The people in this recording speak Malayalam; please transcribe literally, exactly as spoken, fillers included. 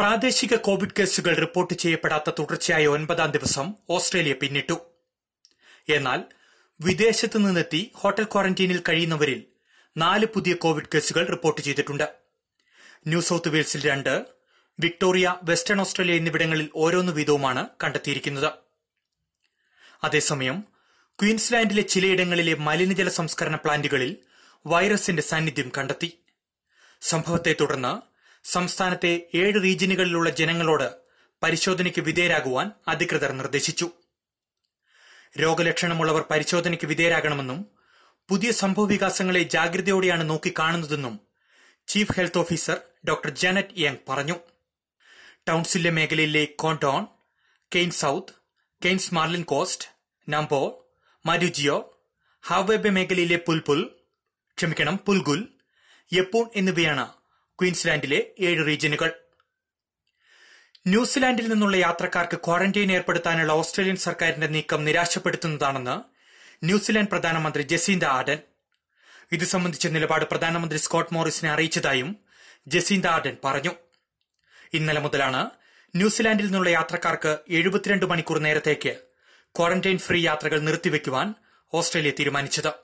പ്രാദേശിക കോവിഡ് കേസുകൾ റിപ്പോർട്ട് ചെയ്യപ്പെടാത്ത തുടർച്ചയായ ഒൻപതാം ദിവസം ഓസ്ട്രേലിയ പിന്നിട്ടു. എന്നാൽ വിദേശത്ത് നിന്നെത്തി ഹോട്ടൽ ക്വാറന്റീനിൽ കഴിയുന്നവരിൽ നാല് പുതിയ കോവിഡ് കേസുകൾ റിപ്പോർട്ട് ചെയ്തിട്ടുണ്ട്. ന്യൂ സൌത്ത് വെയിൽസിൽ രണ്ട്, വിക്ടോറിയ, വെസ്റ്റേൺ ഓസ്ട്രേലിയ എന്നിവിടങ്ങളിൽ ഓരോന്ന് വീതവുമാണ് കണ്ടെത്തിയിരിക്കുന്നത്. അതേസമയം ക്വീൻസ്ലാൻഡിലെ ചിലയിടങ്ങളിലെ മലിനജല സംസ്കരണ പ്ലാന്റുകളിൽ വൈറസിന്റെ സാന്നിധ്യം കണ്ടെത്തി. സംഭവത്തെ തുടർന്ന് സംസ്ഥാനത്തെ ഏഴ് റീജിയനുകളിലുള്ള ജനങ്ങളോട് പരിശോധനയ്ക്ക് വിധേയരാകുവാൻ അധികൃതർ നിർദ്ദേശിച്ചു. രോഗലക്ഷണമുള്ളവർ പരിശോധനയ്ക്ക് വിധേയരാകണമെന്നും പുതിയ സംഭവവികാസങ്ങളെ ജാഗ്രതയോടെയാണ് നോക്കിക്കാണുന്നതെന്നും chief health officer doctor Jeannette Young പറഞ്ഞു. ടൌൺസിലെ മേഖലയിലെ കോണ്ടോൺ, Cairns South, Cairns Marlin Coast, നംബോ, മരുജിയോ, ഹാവേബെ മേഖലയിലെ പുൽപുൽ ക്ഷമിക്കണം പുൽഗുൽ, യപ്പൂൺ എന്നിവയാണ് ക്വീൻസ്ലാൻഡിലെ ഏഴ് റീജിയനുകൾ. ന്യൂസിലാൻഡിൽ നിന്നുള്ള യാത്രക്കാർക്ക് ക്വാറന്റൈൻ ഏർപ്പെടുത്താനുള്ള ഓസ്ട്രേലിയൻ സർക്കാരിന്റെ നീക്കം നിരാശപ്പെടുത്തുന്നതാണെന്ന് ന്യൂസിലാൻഡ് പ്രധാനമന്ത്രി ജസീന്ത ആർഡൻ. ഇത് സംബന്ധിച്ച നിലപാട് പ്രധാനമന്ത്രി സ്കോട്ട് മോറിസിനെ അറിയിച്ചതായും ജസീന്ത ആർഡൻ പറഞ്ഞു. ഇന്നലെ മുതലാണ് ന്യൂസിലാൻഡിൽ നിന്നുള്ള യാത്രക്കാർക്ക് എഴുപത്തിരണ്ട് മണിക്കൂർ നേരത്തേക്ക് ക്വാറന്റൈൻ ഫ്രീ യാത്രകൾ നിർത്തിവെക്കുവാൻ ഓസ്ട്രേലിയ തീരുമാനിച്ചത്.